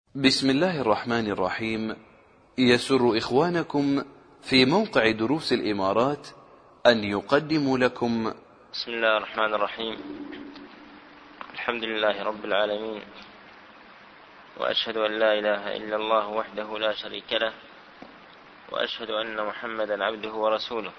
بسم الله الرحمن الرحيم. يسر إخوانكم في موقع دروس الإمارات أن يقدموا لكم بسم الله الرحمن الرحيم. الحمد لله رب العالمين، وأشهد أن لا إله إلا الله وحده لا شريك له، وأشهد أن محمدا عبده ورسوله،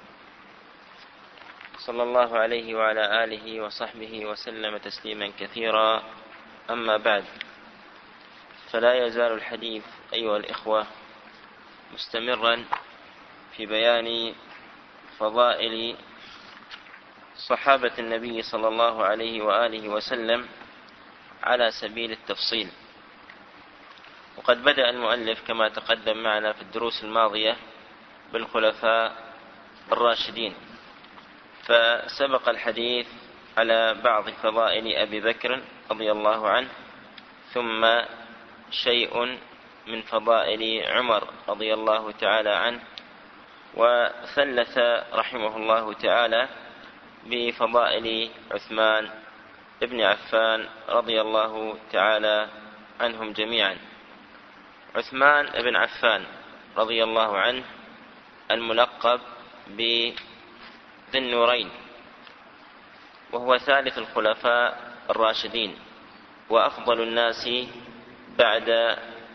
صلى الله عليه وعلى آله وصحبه وسلم تسليما كثيرا. أما بعد، فلا يزال الحديث أيها الإخوة مستمرا في بيان فضائل صحابة النبي صلى الله عليه وآله وسلم على سبيل التفصيل. وقد بدأ المؤلف كما تقدم معنا في الدروس الماضية بالخلفاء الراشدين، فسبق الحديث على بعض فضائل أبي بكر رضي الله عنه، ثم شيء من فضائل عمر رضي الله تعالى عنه، وثلث رحمه الله تعالى بفضائل عثمان ابن عفان رضي الله تعالى عنهم جميعا. عثمان ابن عفان رضي الله عنه الملقب بذي النورين، وهو ثالث الخلفاء الراشدين، وأفضل الناس بعد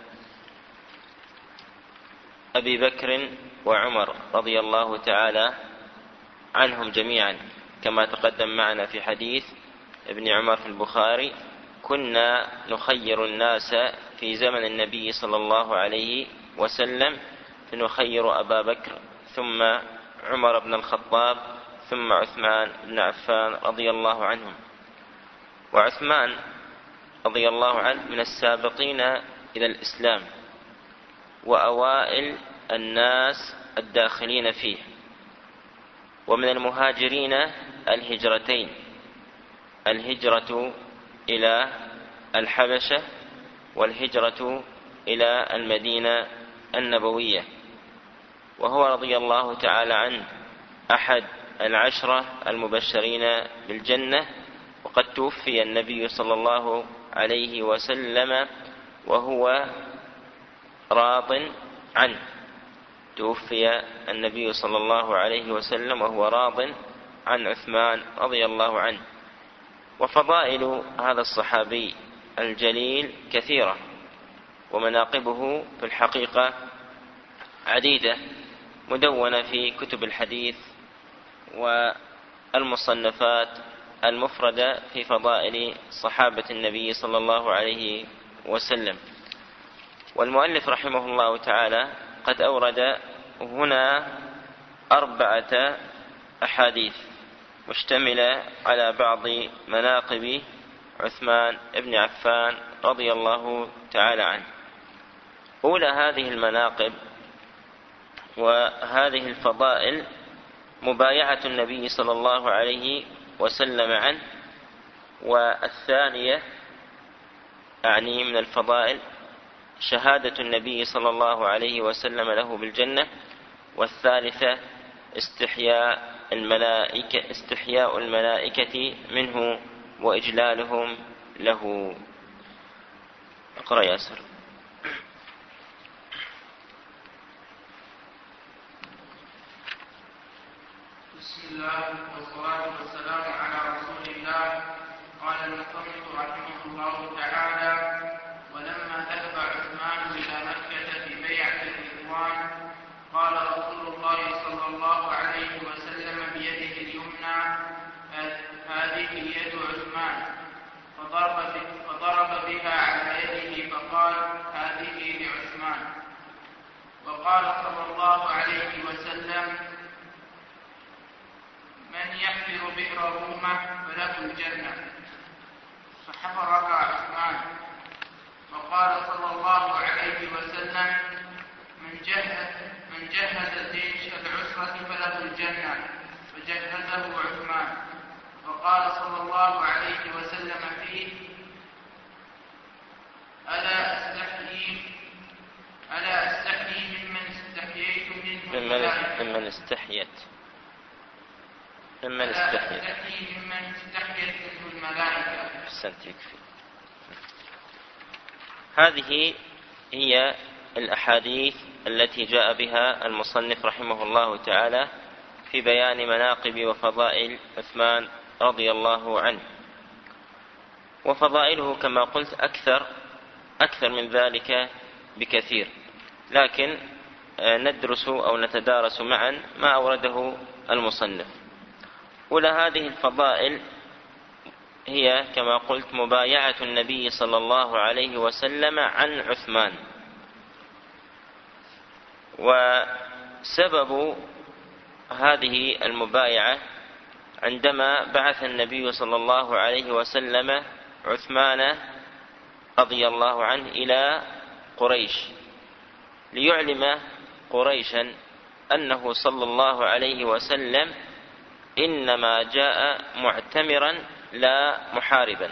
أبي بكر وعمر رضي الله تعالى عنهم جميعا، كما تقدم معنا في حديث ابن عمر في البخاري: كنا نخير الناس في زمن النبي صلى الله عليه وسلم، فنخير أبا بكر ثم عمر بن الخطاب ثم عثمان بن عفان رضي الله عنهم. وعثمان رضي الله عنه من السابقين إلى الإسلام، وأوائل الناس الداخلين فيه، ومن المهاجرين الهجرتين: الهجرة إلى الحبشة والهجرة إلى المدينة النبوية. وهو رضي الله تعالى عنه أحد العشرة المبشرين بالجنة، وقد توفي النبي صلى الله عليه وسلم وهو راض عنه. توفي النبي صلى الله عليه وسلم وهو راض عن عثمان رضي الله عنه. وفضائل هذا الصحابي الجليل كثيرة، ومناقبه في الحقيقة عديدة، مدونة في كتب الحديث والمصنفات المفردة في فضائل صحابة النبي صلى الله عليه وسلم. والمؤلف رحمه الله تعالى قد أورد هنا 4 أحاديث مشتملة على بعض مناقب عثمان بن عفان رضي الله تعالى عنه. أولى هذه المناقب وهذه الفضائل مبايعة النبي صلى الله عليه وسلم عنه، والثانية أعني من الفضائل شهادة النبي صلى الله عليه وسلم له بالجنة، والثالثة استحياء الملائكة منه وإجلالهم له. اقرأ ياسر. بسم الله والصلاة والسلام على رسول الله. قال المصنف رحمه الله تعالى: ولما ذهب عثمان إلى مكة في بيعة الرضوان، قال رسول الله صلى الله عليه وسلم بيده اليمنى: هذه يد عثمان، فضرب بها على يده فقال: هذه لعثمان. وقال صلى الله عليه وسلم: من يحفر بئر رومة فله الجنة. فحفرها عثمان. وقال صلى الله عليه وسلم: من جهز جيش العسرة فله الجنة. فجهزه عثمان. وقال صلى الله عليه وسلم فيه: ألا أستحيي ممن استحييت منه الملائكة. ممن استحيت ممن استحييت منه الملائكة. أحسنت، يكفي. هذه هي الأحاديث التي جاء بها المصنف رحمه الله تعالى في بيان مناقب وفضائل عثمان رضي الله عنه. وفضائله كما قلت أكثر من ذلك بكثير، لكن ندرس أو نتدارس معا ما أورده المصنف. أولى هذه الفضائل هي كما قلت مبايعة النبي صلى الله عليه وسلم عن عثمان. وسبب هذه المبايعة عندما بعث النبي صلى الله عليه وسلم عثمان رضي الله عنه إلى قريش ليعلم قريشا أنه صلى الله عليه وسلم إنما جاء معتمرا لا محاربا.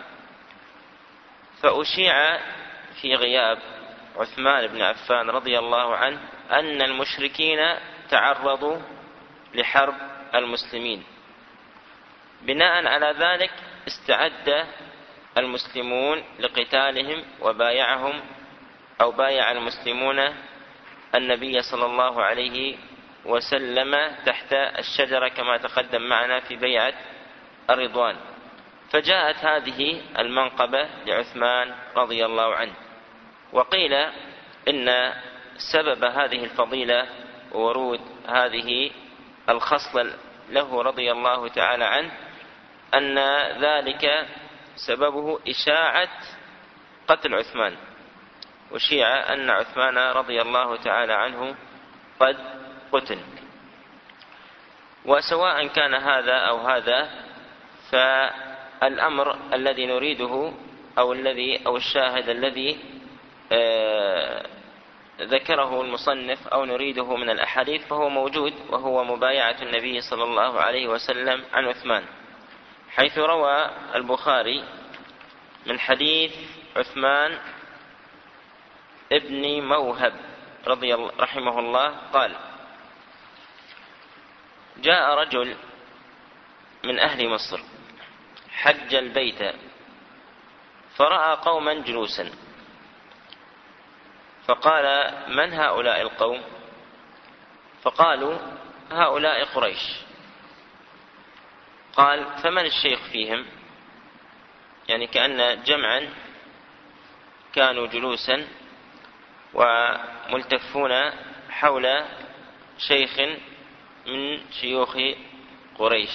فأشيع في غياب عثمان بن عفان رضي الله عنه أن المشركين تعرضوا لحرب المسلمين. بناء على ذلك استعد المسلمون لقتالهم وبايعهم أو بايع المسلمون النبي صلى الله عليه وسلم تحت الشجرة كما تقدم معنا في بيعة الرضوان. فجاءت هذه المنقبة لعثمان رضي الله عنه. وقيل إن سبب هذه الفضيلة وورود هذه الخصلة له رضي الله تعالى عنه أن ذلك سببه إشاعة قتل عثمان، وشيع أن عثمان رضي الله تعالى عنه قد قتل. وسواء كان هذا أو هذا، فالأمر الذي نريده أو الشاهد الذي ذكره المصنف أو نريده من الأحاديث فهو موجود، وهو مبايعة النبي صلى الله عليه وسلم عن عثمان، حيث روى البخاري من حديث عثمان ابن موهب رحمه الله قال: جاء رجل من أهل مصر حج البيت فرأى قوما جلوسا، فقال: من هؤلاء القوم؟ فقالوا: هؤلاء قريش. قال: فمن الشيخ فيهم؟ يعني كأن جمعا كانوا جلوسا وملتفون حول شيخ من شيوخ قريش.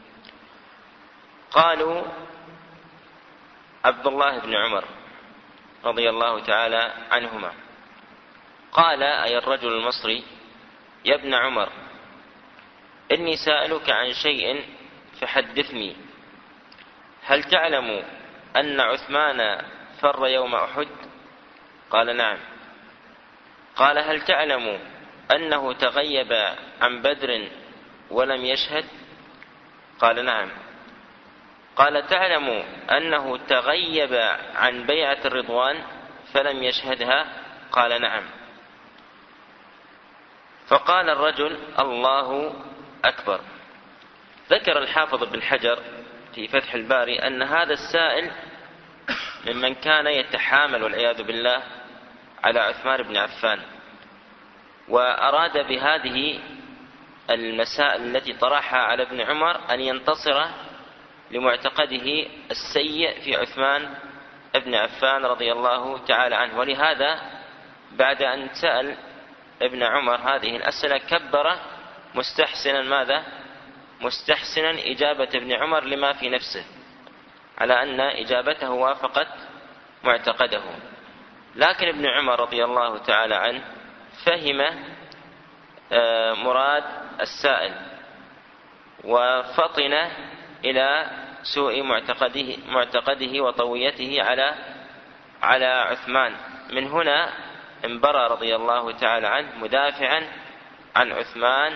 قالوا: عبد الله بن عمر رضي الله تعالى عنهما. قال أي الرجل المصري: يا ابن عمر، إني سألك عن شيء فحدثني. هل تعلم أن عثمان فر يوم أحد؟ قال: نعم. قال: هل تعلم أنه تغيب عن بدر ولم يشهد؟ قال: نعم. قال: تعلم أنه تغيب عن بيعة الرضوان فلم يشهدها؟ قال: نعم. فقال الرجل: الله أكبر. ذكر الحافظ بن حجر في فتح الباري أن هذا السائل ممن كان يتحامل والعياذ بالله على عثمان بن عفان، وأراد بهذه المسائل التي طرحها على ابن عمر أن ينتصر لمعتقده السيء في عثمان بن عفان رضي الله تعالى عنه. ولهذا بعد أن سأل ابن عمر هذه الأسئلة كبر مستحسنا ماذا؟ مستحسنا إجابة ابن عمر لما في نفسه، على أن إجابته وافقت معتقده. لكن ابن عمر رضي الله تعالى عنه فهم مراد السائل وفطن إلى سوء معتقده وطويته على عثمان. من هنا انبرى رضي الله تعالى عنه مدافعا عن عثمان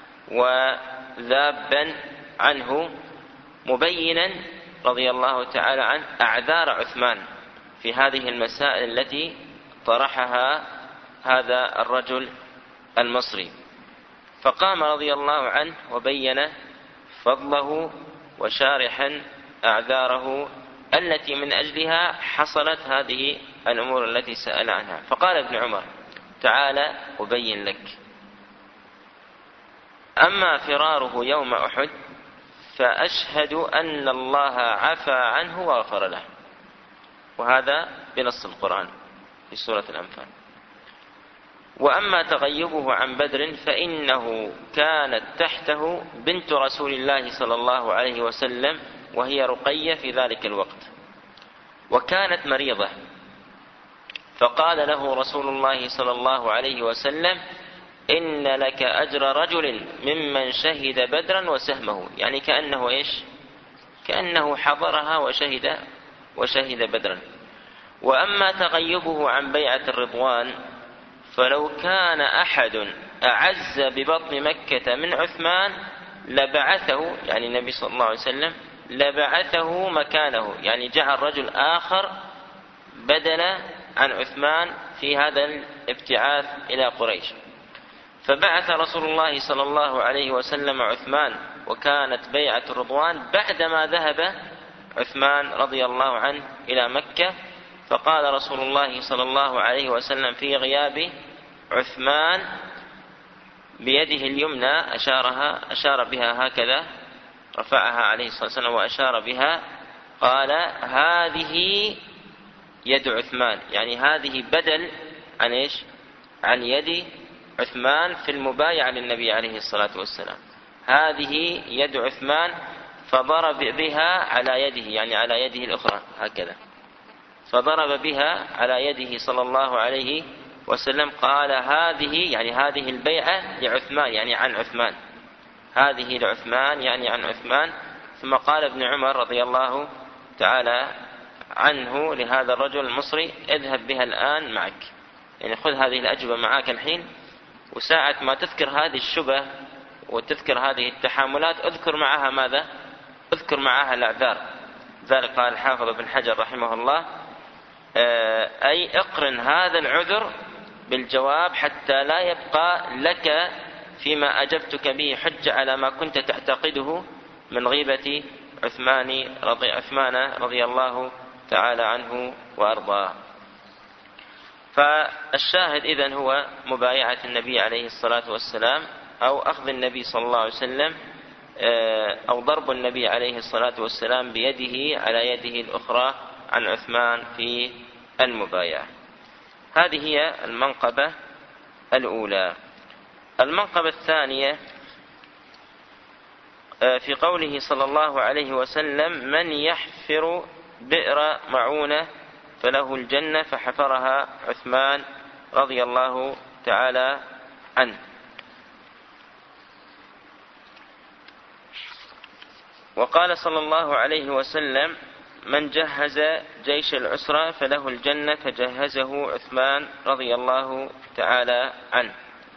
وذابا عنه، مبينا رضي الله تعالى عنه أعذار عثمان في هذه المسائل التي طرحها هذا الرجل المصري. فقام رضي الله عنه وبين فضله وشارحا أعذاره التي من أجلها حصلت هذه الأمور التي سأل عنها. فقال ابن عمر: تعالى أبين لك. أما فراره يوم أحد فأشهد أن الله عفى عنه وغفر له، وهذا بنص القرآن في سورة الأنفال. وأما تغيبه عن بدر فإنه كانت تحته بنت رسول الله صلى الله عليه وسلم، وهي رقية في ذلك الوقت، وكانت مريضة، فقال له رسول الله صلى الله عليه وسلم: إن لك أجر رجل ممن شهد بدرا وسهمه، يعني كأنه إيش؟ كأنه حضرها وشهد بدرا. وأما تغيبه عن بيعة الرضوان فلو كان أحد أعز ببطن مكة من عثمان لبعثه، يعني النبي صلى الله عليه وسلم لبعثه مكانه، يعني جعل رجل آخر بدل عن عثمان في هذا الابتعاث إلى قريش. فبعث رسول الله صلى الله عليه وسلم عثمان، وكانت بيعة الرضوان بعدما ذهب عثمان رضي الله عنه إلى مكة. فقال رسول الله صلى الله عليه وسلم في غياب عثمان بيده اليمنى أشار بها هكذا، رفعها عليه الصلاة والسلام وأشار بها، قال: هذه يد عثمان، يعني هذه بدل عن إيش؟ عن يد عثمان في المبايعة للنبي عليه الصلاة والسلام. هذه يد عثمان، فضرب بها على يده، يعني على يده الأخرى هكذا، فضرب بها على يده صلى الله عليه وسلم. قال: هذه، يعني هذه البيعة لعثمان، يعني عن عثمان، هذه لعثمان يعني عن عثمان. ثم قال ابن عمر رضي الله تعالى عنه لهذا الرجل المصري: اذهب بها الآن معك، يعني خذ هذه الأجوبة معك الحين، وساعة ما تذكر هذه الشبه وتذكر هذه التحاملات اذكر معها ماذا؟ اذكر معها الأعذار. ذلك قال الحافظ ابن حجر رحمه الله: أي اقرن هذا العذر بالجواب حتى لا يبقى لك فيما أجبتك به حجة على ما كنت تعتقده من غيبة عثمان رضي الله تعالى عنه وأرضاه. فالشاهد إذن هو مبايعة النبي عليه الصلاة والسلام، أو أخذ النبي صلى الله عليه وسلم، أو ضرب النبي عليه الصلاة والسلام بيده على يده الأخرى عن عثمان في المبايعة. هذه هي المنقبة الأولى. المنقبة الثانية في قوله صلى الله عليه وسلم: من يحفر بئر معونة فله الجنة، فحفرها عثمان رضي الله تعالى عنه. وقال صلى الله عليه وسلم: من جهز جيش العسرة فله الجنة، فجهزه عثمان رضي الله تعالى عنه.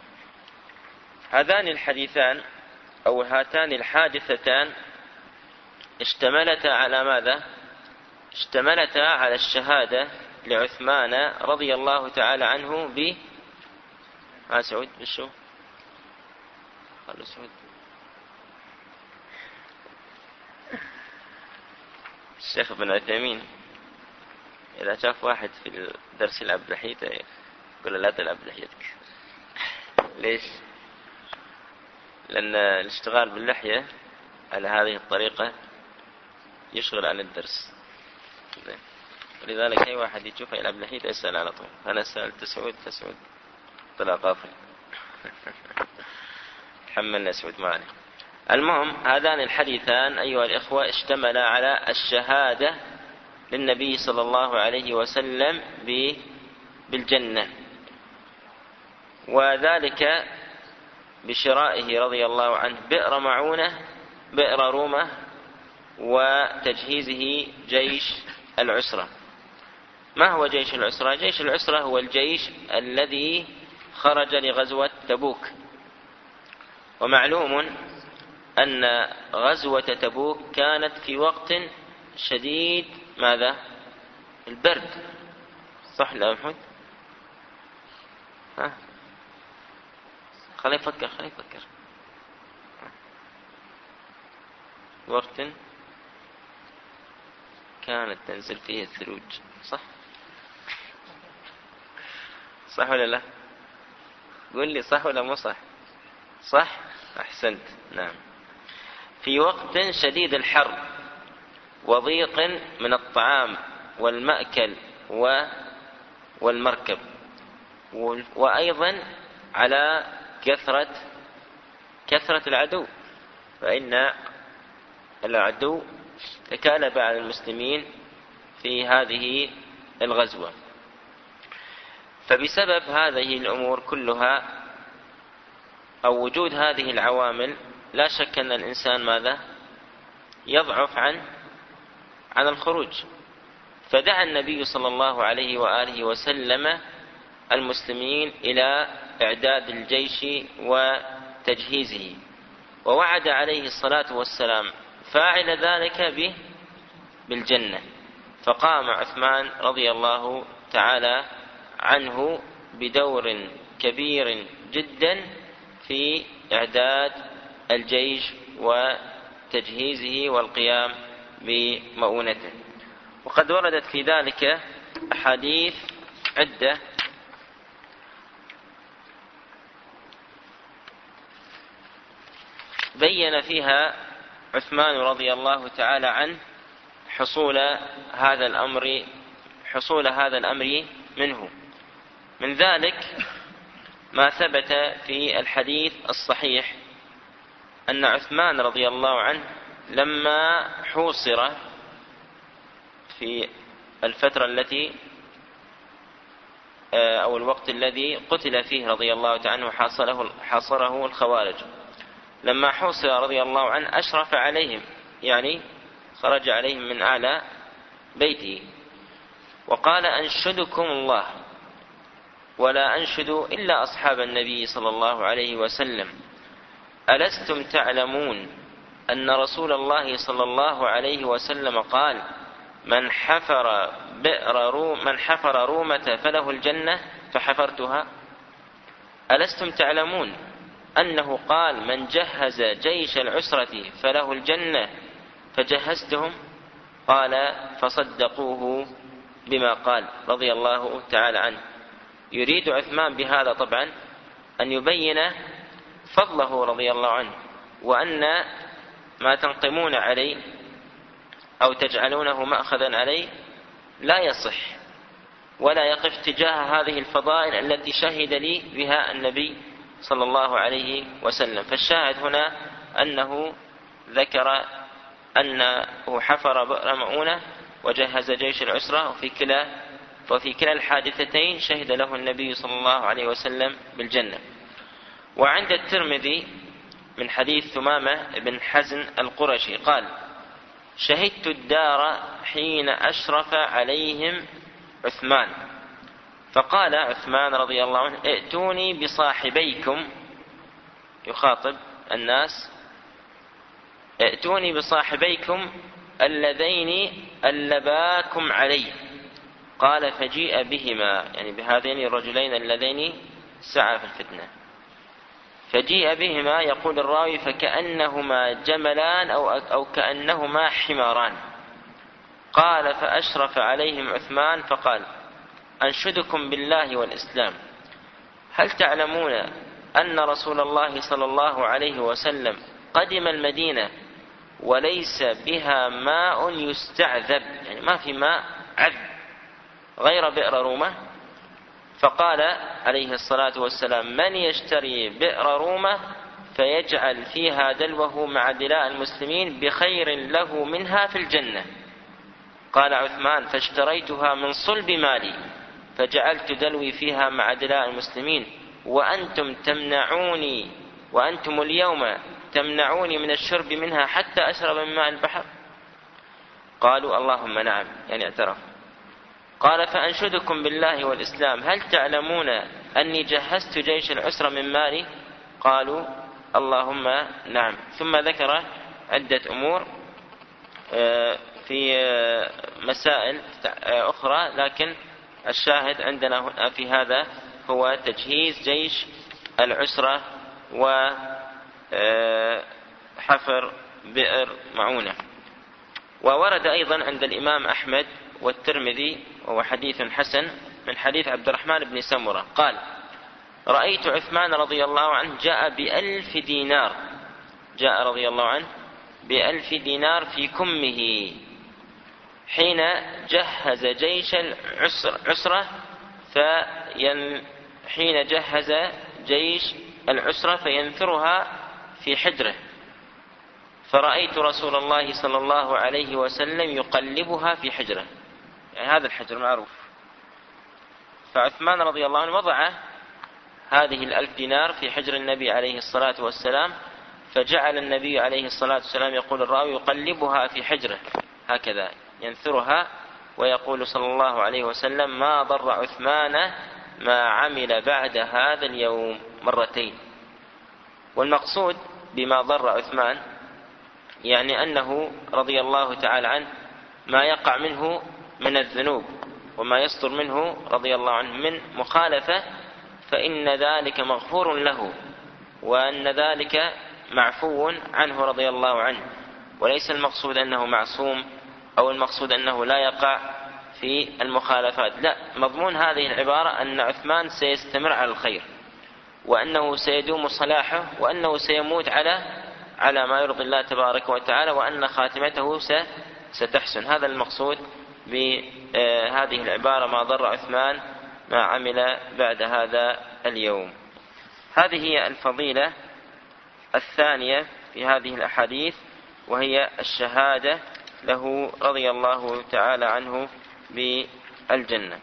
هذان الحديثان أو هاتان الحادثتان اشتملتا على ماذا؟ اشتملتا على الشهادة لعثمان رضي الله تعالى عنه سعود بالشو خلوا سعود الشيخ ابن عثيمين إذا شاف واحد في الدرس يلعب بلحيته يقول لا تلعب بلحيتك. ليش؟ لأن الاشتغال باللحية على هذه الطريقة يشغل عن الدرس، ولذلك أي واحد يشوفه يلعب بلحيته يسأل على طول. أنا سألت سعود فسعود طلع غافل. تحملنا سعود معنا. المهم هذان الحديثان أيها الإخوة اشتملا على الشهادة للنبي صلى الله عليه وسلم بالجنة، وذلك بشرائه رضي الله عنه بئر معونة بئر رومة، وتجهيزه جيش العسرة. ما هو جيش العسرة؟ جيش العسرة هو الجيش الذي خرج لغزوة تبوك. ومعلوم أن غزوة تبوك كانت في وقت شديد ماذا؟ البرد، صح لا محمد؟ خلي يفكر وقت كانت تنزل فيه الثلوج، صح؟ صح ولا لا؟ قل لي صح ولا مو صح؟ صح؟ أحسنت. نعم. في وقت شديد الحر وضيق من الطعام والمأكل والمركب، وأيضا على كثرة العدو، فإن العدو تكالب على المسلمين في هذه الغزوة. فبسبب هذه الأمور كلها أو وجود هذه العوامل لا شك أن الإنسان ماذا؟ يضعف عن الخروج. فدعا النبي صلى الله عليه وآله وسلم المسلمين إلى إعداد الجيش وتجهيزه، ووعد عليه الصلاة والسلام فاعل ذلك بالجنة. فقام عثمان رضي الله تعالى عنه بدور كبير جدا في إعداد الجيش وتجهيزه والقيام بمؤونته. وقد وردت في ذلك أحاديث عدة بين فيها عثمان رضي الله تعالى عنه حصول هذا الأمر منه. من ذلك ما ثبت في الحديث الصحيح أن عثمان رضي الله عنه لما حوصر في الفترة التي أو الوقت الذي قتل فيه رضي الله تعالى عنه حاصره الخوارج، لما حوصر رضي الله عنه أشرف عليهم، يعني خرج عليهم من أعلى بيته وقال: أنشدكم الله ولا أنشد إلا أصحاب النبي صلى الله عليه وسلم، ألستم تعلمون أن رسول الله صلى الله عليه وسلم قال: من حفر رومة فله الجنة فحفرتها؟ ألستم تعلمون أنه قال: من جهز جيش العسرة فله الجنة فجهزتهم؟ قال: فصدقوه بما قال رضي الله تعالى عنه. يريد عثمان بهذا طبعا أن يبين فضله رضي الله عنه، وأن ما تنقمون عليه أو تجعلونه مأخذا عليه لا يصح ولا يقف تجاه هذه الفضائل التي شهد لي بها النبي صلى الله عليه وسلم. فالشاهد هنا أنه ذكر أنه حفر بئر مؤونة وجهز جيش العسرة، وفي كلا الحادثتين شهد له النبي صلى الله عليه وسلم بالجنة. وعند الترمذي من حديث ثمامة بن حزن القرشي قال: شهدت الدار حين أشرف عليهم عثمان، فقال عثمان رضي الله عنه: ائتوني بصاحبيكم، يخاطب الناس، ائتوني بصاحبيكم اللذين ألباكم علي. قال: فجيء بهما، يعني بهذين الرجلين اللذين سعى في الفتنة. فجيء بهما، يقول الراوي: فكأنهما جملان أو كأنهما حماران. قال: فأشرف عليهم عثمان فقال: أنشدكم بالله والإسلام، هل تعلمون أن رسول الله صلى الله عليه وسلم قدم المدينة وليس بها ماء يستعذب، يعني ما في ماء عذب غير بئر رومة؟ فقال عليه الصلاة والسلام: من يشتري بئر رومة فيجعل فيها دلوه مع دلاء المسلمين بخير له منها في الجنة. قال عثمان: فاشتريتها من صلب مالي فجعلت دلوي فيها مع دلاء المسلمين، وأنتم اليوم تمنعوني من الشرب منها حتى أشرب من ماء البحر. قالوا: اللهم نعم، يعني اعترف. قال: فأنشدكم بالله والإسلام، هل تعلمون أني جهزت جيش العسرة من مالي؟ قالوا: اللهم نعم. ثم ذكر عدة أمور في مسائل أخرى، لكن الشاهد عندنا في هذا هو تجهيز جيش العسرة وحفر بئر معونة. وورد أيضا عند الإمام أحمد والترمذي، وهو حديث حسن من حديث عبد الرحمن بن سمرة قال: رأيت عثمان رضي الله عنه جاء ب1000 دينار، جاء رضي الله عنه ب1000 دينار في كمه حين جهز جيش العسرة، حين جهز جيش العسرة فينثرها في حجره، فرأيت رسول الله صلى الله عليه وسلم يقلبها في حجره، يعني هذا الحجر معروف. فعثمان رضي الله عنه وضع هذه 1000 دينار في حجر النبي عليه الصلاة والسلام، فجعل النبي عليه الصلاة والسلام يقول الراوي يقلبها في حجره هكذا ينثرها، ويقول صلى الله عليه وسلم: ما ضر عثمان ما عمل بعد هذا اليوم، مرتين. والمقصود بما ضر عثمان يعني أنه رضي الله تعالى عنه ما يقع منه من الذنوب وما يصدر منه رضي الله عنه من مخالفة فإن ذلك مغفور له، وأن ذلك معفو عنه رضي الله عنه، وليس المقصود أنه معصوم أو المقصود أنه لا يقع في المخالفات، لا، مضمون هذه العبارة أن عثمان سيستمر على الخير، وأنه سيدوم صلاحه، وأنه سيموت على ما يرضي الله تبارك وتعالى، وأن خاتمته ستحسن. هذا المقصود بهذه العبارة: ما ضر عثمان ما عمل بعد هذا اليوم. هذه هي الفضيلة الثانية في هذه الأحاديث، وهي الشهادة له رضي الله تعالى عنه بالجنة.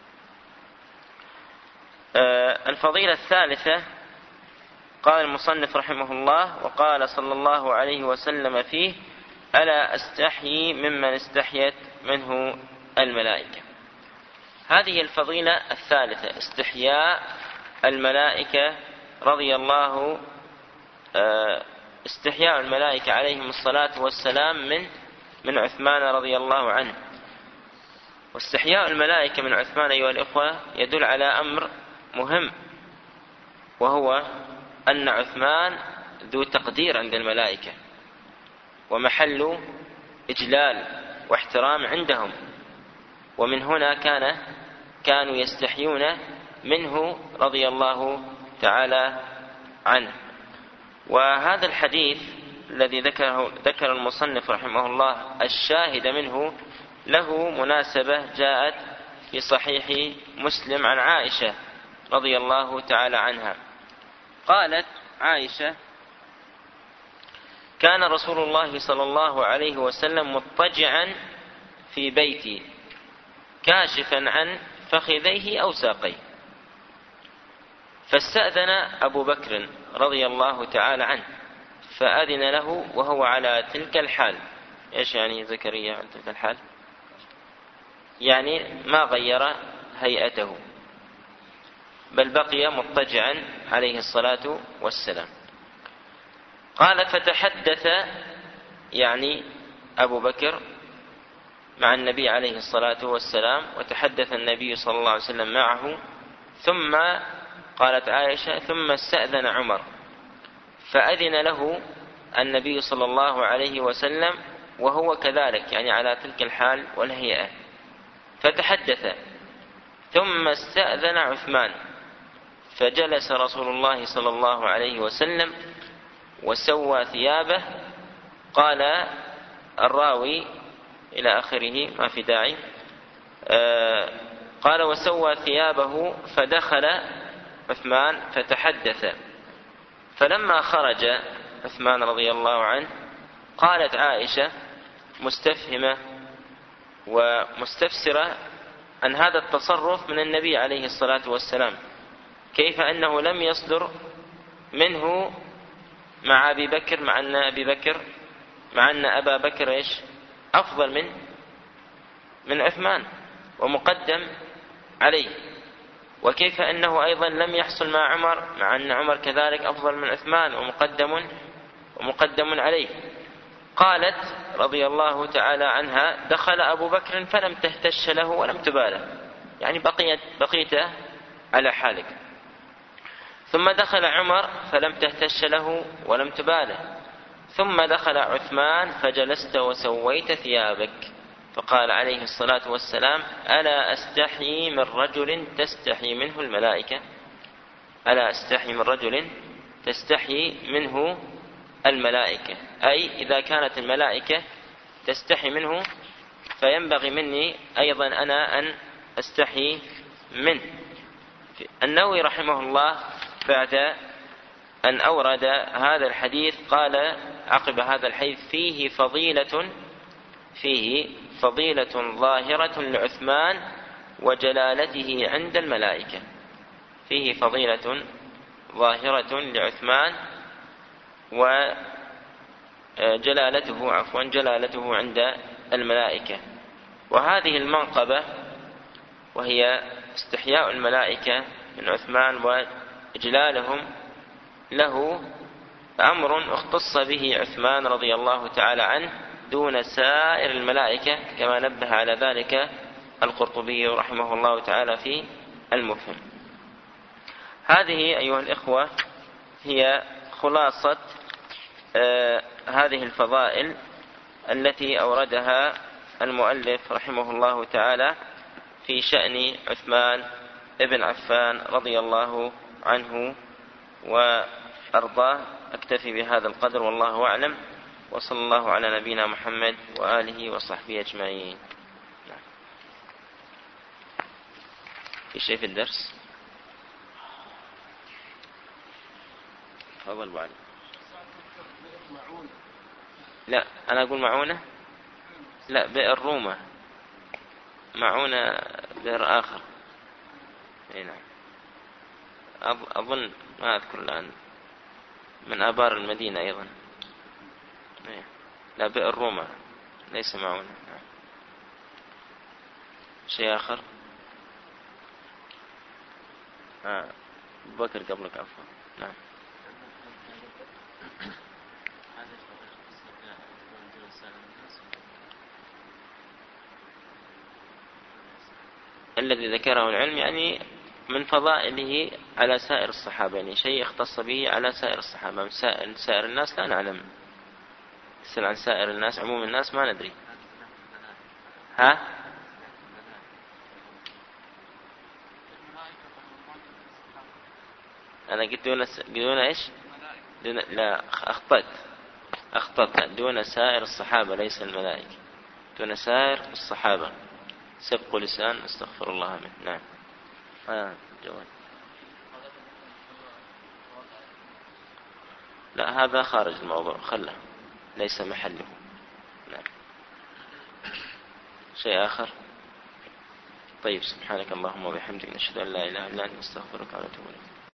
الفضيلة الثالثة قال المصنف رحمه الله: وقال صلى الله عليه وسلم فيه: ألا أستحيي ممن استحيت منه الملائكة. هذه الفضيلة الثالثة، استحياء الملائكة رضي الله استحياء الملائكة عليهم الصلاة والسلام من عثمان رضي الله عنه. واستحياء الملائكة من عثمان أيها الإخوة يدل على أمر مهم، وهو أن عثمان ذو تقدير عند الملائكة ومحل إجلال واحترام عندهم، ومن هنا كانوا يستحيون منه رضي الله تعالى عنه. وهذا الحديث الذي ذكر المصنف رحمه الله الشاهد منه له مناسبة جاءت في صحيح مسلم عن عائشة رضي الله تعالى عنها. قالت عائشة: كان رسول الله صلى الله عليه وسلم مضطجعا في بيتي كاشفا عن فخذيه أو ساقيه، فاستأذن أبو بكر رضي الله تعالى عنه فأذن له وهو على تلك الحال. إيش يعني زكريا على تلك الحال؟ يعني ما غير هيئته، بل بقي مضطجعا عليه الصلاة والسلام. قال: فتحدث يعني أبو بكر مع النبي عليه الصلاة والسلام، وتحدث النبي صلى الله عليه وسلم معه، ثم قالت عائشة: ثم استأذن عمر فأذن له النبي صلى الله عليه وسلم وهو كذلك، يعني على تلك الحال والهيئة، فتحدث. ثم استأذن عثمان فجلس رسول الله صلى الله عليه وسلم وسوى ثيابه. قال الراوي إلى آخره، ما في داعي. قال: وسوى ثيابه فدخل عثمان فتحدث. فلما خرج عثمان رضي الله عنه قالت عائشة مستفهمة ومستفسرة عن هذا التصرف من النبي عليه الصلاة والسلام، كيف أنه لم يصدر منه مع أبي بكر، مع أن أبا بكر إيش أفضل من عثمان ومقدم عليه، وكيف أنه أيضا لم يحصل مع عمر، مع أن عمر كذلك أفضل من عثمان ومقدم عليه. قالت رضي الله تعالى عنها: دخل أبو بكر فلم تهتش له ولم تباله، يعني بقيت على حالك. ثم دخل عمر فلم تهتش له ولم تباله. ثم دخل عثمان فجلست وسويت ثيابك. فقال عليه الصلاة والسلام: ألا أستحي من رجل تستحي منه الملائكة؟ ألا أستحي من رجل تستحي منه الملائكة، أي إذا كانت الملائكة تستحي منه فينبغي مني أيضا أنا أن أستحي منه. النووي رحمه الله بعد أن أورد هذا الحديث قال عقب هذا الحديث: فيه فضيلة ظاهرة لعثمان وجلالته عند الملائكة. فيه فضيلة ظاهرة لعثمان جلالته عند الملائكة. وهذه المنقبة وهي استحياء الملائكة من عثمان وإجلالهم له أمر اختص به عثمان رضي الله تعالى عنه دون سائر الملائكة، كما نبه على ذلك القرطبي رحمه الله تعالى في المفهم. هذه أيها الإخوة هي خلاصة هذه الفضائل التي أوردها المؤلف رحمه الله تعالى في شأن عثمان ابن عفان رضي الله عنه وأرضاه. أكتفي بهذا القدر والله أعلم، وصلى الله على نبينا محمد وآله وصحبه أجمعين. في شيء في الدرس؟ تفضل بعد. لا أنا أقول معونة، لا بئر رومة، معونة بئر آخر. نعم أظن ما أذكر الآن، من آبار المدينة أيضا. لا بئر رومة ليس معونة. شيء آخر. بكر قبلك عفوا. نعم. الذي ذكره العلم يعني من فضائله على سائر الصحابة، يعني شيء اختص به على سائر الصحابة. من سائر الناس لا نعلم. يسأل عن سائر الناس، عموم الناس ما ندري. أنا قلت دون إيش؟ لا أخطأت. دون سائر الصحابة ليس الملائكة، دون سائر الصحابة. سبق لسان استغفر الله منه. نعم. جواب. لا هذا خارج الموضوع، خله ليس محله. نعم. شيء آخر. طيب سبحانك اللهم وبحمدك نشهد أن لا إله إلا أنت نستغفرك ونتوب إليك.